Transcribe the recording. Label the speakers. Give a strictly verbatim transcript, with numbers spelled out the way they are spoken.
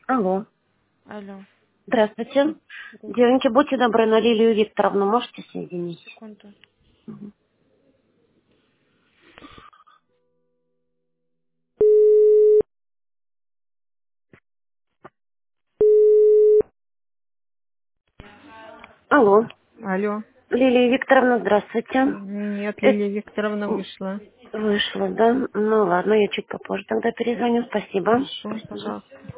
Speaker 1: Алло.
Speaker 2: Алло.
Speaker 1: Здравствуйте.
Speaker 2: Здравствуйте.
Speaker 1: Девоньки, будьте добры, на Лилию Викторовну можете соединить?
Speaker 2: Секунду.
Speaker 1: Мгм. Алло.
Speaker 2: Алло.
Speaker 1: Лилия Викторовна, здравствуйте.
Speaker 2: Нет,
Speaker 1: Это
Speaker 2: Лилия Викторовна
Speaker 1: м,
Speaker 2: вышла.
Speaker 1: вышло, да? Ну ладно, я чуть попозже тогда перезвоню. Спасибо.
Speaker 2: Хорошо,
Speaker 1: Спасибо.
Speaker 2: пожалуйста.